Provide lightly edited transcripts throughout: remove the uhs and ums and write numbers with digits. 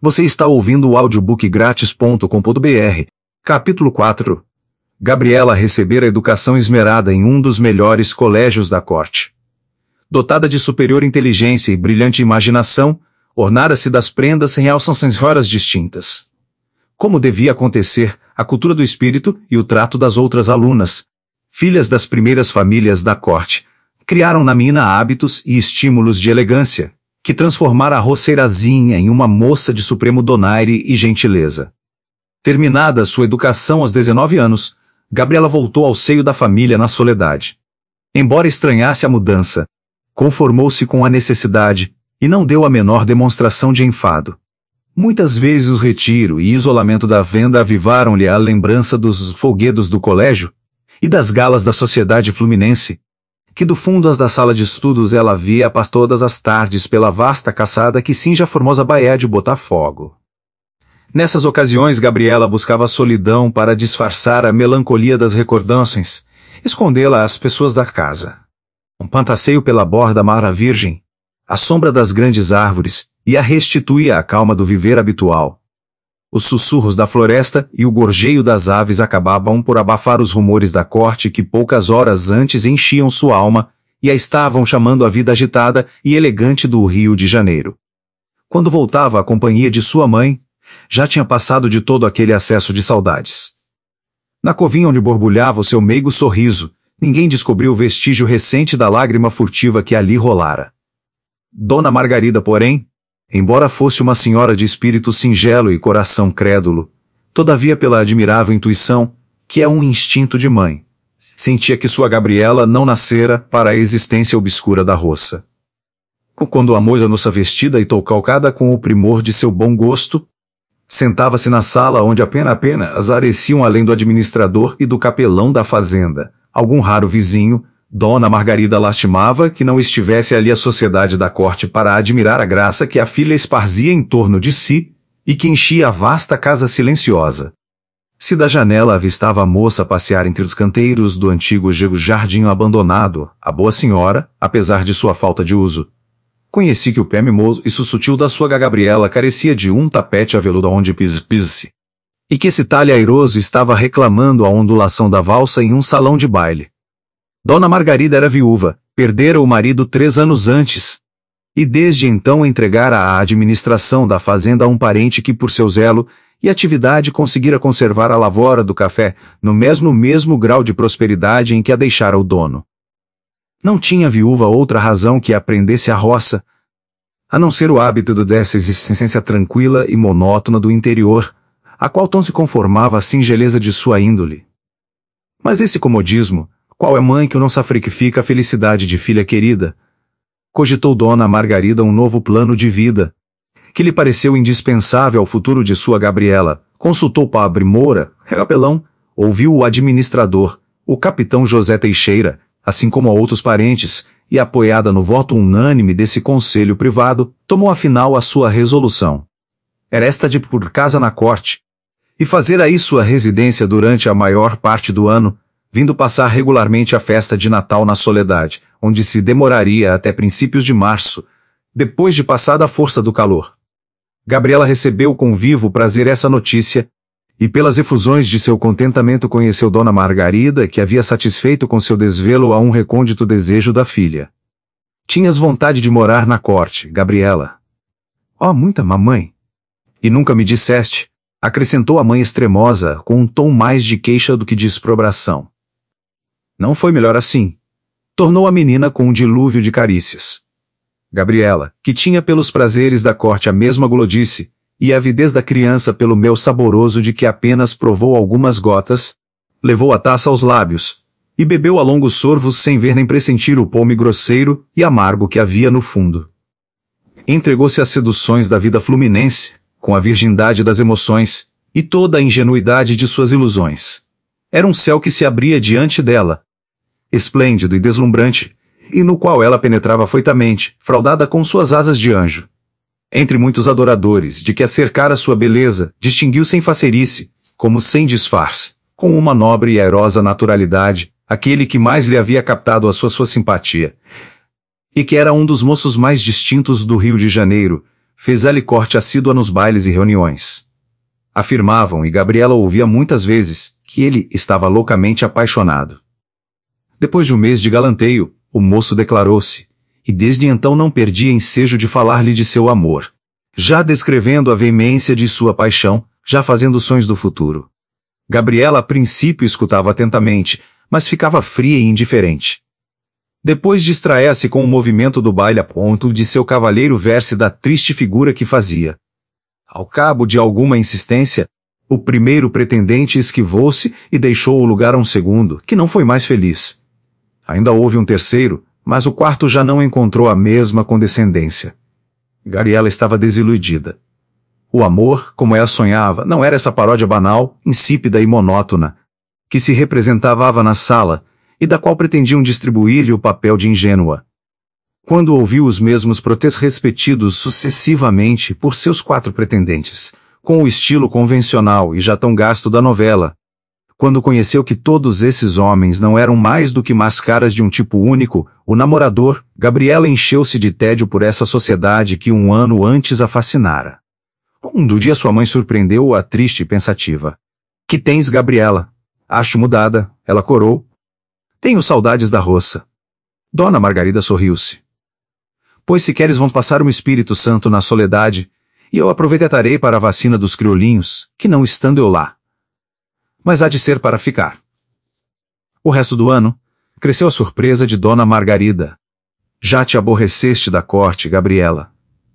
Você está ouvindo o audiobookgratis.com.br. Capítulo 4. Gabriela recebera educação esmerada em um dos melhores colégios da corte. Dotada de superior inteligência e brilhante imaginação, ornara-se das prendas em senhoras distintas. Como devia acontecer, a cultura do espírito e o trato das outras alunas, filhas das primeiras famílias da corte, criaram na mina hábitos e estímulos de elegância, que transformara a roceirazinha em uma moça de supremo donaire e gentileza. Terminada sua educação aos 19 anos, Gabriela voltou ao seio da família na soledade. Embora estranhasse a mudança, conformou-se com a necessidade e não deu a menor demonstração de enfado. Muitas vezes o retiro e isolamento da venda avivaram-lhe a lembrança dos folguedos do colégio e das galas da sociedade fluminense, que do fundo da sala de estudos ela via todas as tardes pela vasta caçada que cinge a formosa baía de Botafogo. Nessas ocasiões Gabriela buscava a solidão para disfarçar a melancolia das recordações, escondê-la às pessoas da casa. Um pantaceio pela borda mar virgem, à sombra das grandes árvores, e a restituía a calma do viver habitual. Os sussurros da floresta e o gorjeio das aves acabavam por abafar os rumores da corte que poucas horas antes enchiam sua alma e a estavam chamando à vida agitada e elegante do Rio de Janeiro. Quando voltava à companhia de sua mãe, já tinha passado de todo aquele acesso de saudades. Na covinha onde borbulhava o seu meigo sorriso, ninguém descobriu o vestígio recente da lágrima furtiva que ali rolara. Dona Margarida, porém, embora fosse uma senhora de espírito singelo e coração crédulo, todavia pela admirável intuição, que é um instinto de mãe, sentia que sua Gabriela não nascera para a existência obscura da roça. Quando a moça vestida e calcada com o primor de seu bom gosto, sentava-se na sala onde apenas apareciam além do administrador e do capelão da fazenda, algum raro vizinho, Dona Margarida lastimava que não estivesse ali a sociedade da corte para admirar a graça que a filha esparzia em torno de si, e que enchia a vasta casa silenciosa. Se da janela avistava a moça passear entre os canteiros do antigo jardim abandonado, a boa senhora, apesar de sua falta de uso, conheci que o pé mimoso e sutil da sua Gabriela carecia de um tapete aveludo onde pise, e que esse talhe airoso estava reclamando a ondulação da valsa em um salão de baile. Dona Margarida era viúva, perdera o marido 3 anos antes, e desde então entregara a administração da fazenda a um parente que por seu zelo e atividade conseguira conservar a lavoura do café no mesmo grau de prosperidade em que a deixara o dono. Não tinha a viúva outra razão que aprendesse a roça, a não ser o hábito dessa existência tranquila e monótona do interior, a qual tão se conformava a singeleza de sua índole. Mas esse comodismo, qual é mãe que não sacrifica a felicidade de filha querida? Cogitou Dona Margarida um novo plano de vida, que lhe pareceu indispensável ao futuro de sua Gabriela. Consultou Padre Moura, capelão, ouviu o administrador, o capitão José Teixeira, assim como a outros parentes, e apoiada no voto unânime desse conselho privado, tomou afinal a sua resolução. Era esta de por casa na corte, e fazer aí sua residência durante a maior parte do ano, vindo passar regularmente a festa de Natal na soledade, onde se demoraria até princípios de março, depois de passada a força do calor. Gabriela recebeu com vivo prazer essa notícia, e pelas efusões de seu contentamento conheceu Dona Margarida, que havia satisfeito com seu desvelo a um recôndito desejo da filha. Tinhas vontade de morar na corte, Gabriela? Oh, muita, mamãe. E nunca me disseste, acrescentou a mãe extremosa, com um tom mais de queixa do que de exprobração. Não foi melhor assim, tornou a menina com um dilúvio de carícias. Gabriela, que tinha pelos prazeres da corte a mesma gulodice, e a avidez da criança pelo mel saboroso de que apenas provou algumas gotas, levou a taça aos lábios, e bebeu a longos sorvos sem ver nem pressentir o póme grosseiro e amargo que havia no fundo. Entregou-se às seduções da vida fluminense, com a virgindade das emoções, e toda a ingenuidade de suas ilusões. Era um céu que se abria diante dela, esplêndido e deslumbrante, e no qual ela penetrava afoitamente, fraudada com suas asas de anjo. Entre muitos adoradores de que a cercara sua beleza, distinguiu sem facerice, como sem disfarce, com uma nobre e airosa naturalidade, aquele que mais lhe havia captado a sua simpatia, e que era um dos moços mais distintos do Rio de Janeiro, fez ele corte assídua nos bailes e reuniões. Afirmavam, e Gabriela ouvia muitas vezes, que ele estava loucamente apaixonado. Depois de um mês de galanteio, o moço declarou-se, e desde então não perdia ensejo de falar-lhe de seu amor, já descrevendo a veemência de sua paixão, já fazendo sonhos do futuro. Gabriela a princípio escutava atentamente, mas ficava fria e indiferente. Depois distraía-se com o movimento do baile a ponto de seu cavalheiro ver-se da triste figura que fazia. Ao cabo de alguma insistência, o primeiro pretendente esquivou-se e deixou o lugar a um segundo, que não foi mais feliz. Ainda houve um terceiro, mas o quarto já não encontrou a mesma condescendência. Gabriela estava desiludida. O amor, como ela sonhava, não era essa paródia banal, insípida e monótona, que se representava na sala, e da qual pretendiam distribuir-lhe o papel de ingênua. Quando ouviu os mesmos protestos repetidos sucessivamente por seus 4 pretendentes, com o estilo convencional e já tão gasto da novela, quando conheceu que todos esses homens não eram mais do que máscaras de um tipo único, o namorador, Gabriela encheu-se de tédio por essa sociedade que um ano antes a fascinara. Um dia sua mãe surpreendeu-a triste e pensativa. "Que tens, Gabriela?" "Acho mudada", ela corou. "Tenho saudades da roça." Dona Margarida sorriu-se. "Pois se queres vamos passar o Espírito Santo na soledade, e eu aproveitarei para a vacina dos criolinhos, que não estando eu lá. Mas há de ser para ficar." O resto do ano, cresceu a surpresa de Dona Margarida. "Já te aborreceste da corte, Gabriela?"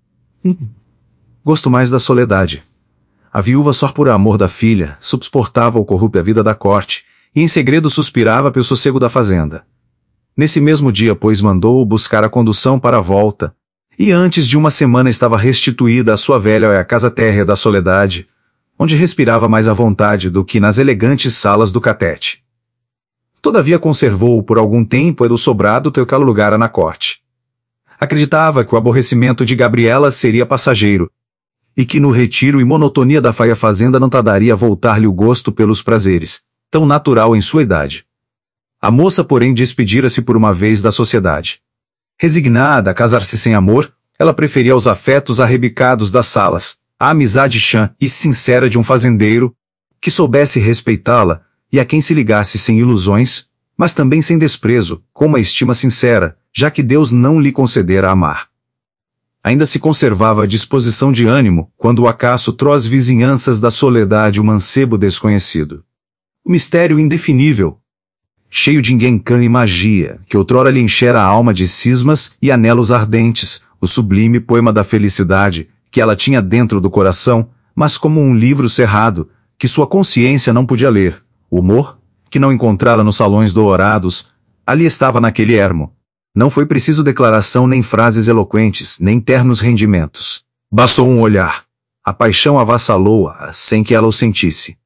"Gosto mais da soledade." A viúva, só por amor da filha, suportava o corrupta vida da corte, e em segredo suspirava pelo sossego da fazenda. Nesse mesmo dia, pois, mandou-o buscar a condução para a volta, e antes de uma semana estava restituída a sua velha casa térrea da soledade, onde respirava mais à vontade do que nas elegantes salas do catete. Todavia conservou por algum tempo e do sobrado teu lugar na corte. Acreditava que o aborrecimento de Gabriela seria passageiro, e que no retiro e monotonia da fazenda não tardaria a voltar-lhe o gosto pelos prazeres, tão natural em sua idade. A moça, porém, despedira-se por uma vez da sociedade. Resignada a casar-se sem amor, ela preferia os afetos arrebicados das salas, a amizade chã e sincera de um fazendeiro, que soubesse respeitá-la, e a quem se ligasse sem ilusões, mas também sem desprezo, com uma estima sincera, já que Deus não lhe concedera amar. Ainda se conservava a disposição de ânimo, quando o acaso trouxe às vizinhanças da soledade o mancebo desconhecido. O mistério indefinível, cheio de engancã e magia, que outrora lhe enchera a alma de cismas e anelos ardentes, o sublime poema da felicidade, que ela tinha dentro do coração, mas como um livro cerrado, que sua consciência não podia ler, o humor, que não encontrara nos salões dourados, ali estava naquele ermo. Não foi preciso declaração nem frases eloquentes, nem ternos rendimentos. Bastou um olhar. A paixão avassalou-a sem que ela o sentisse.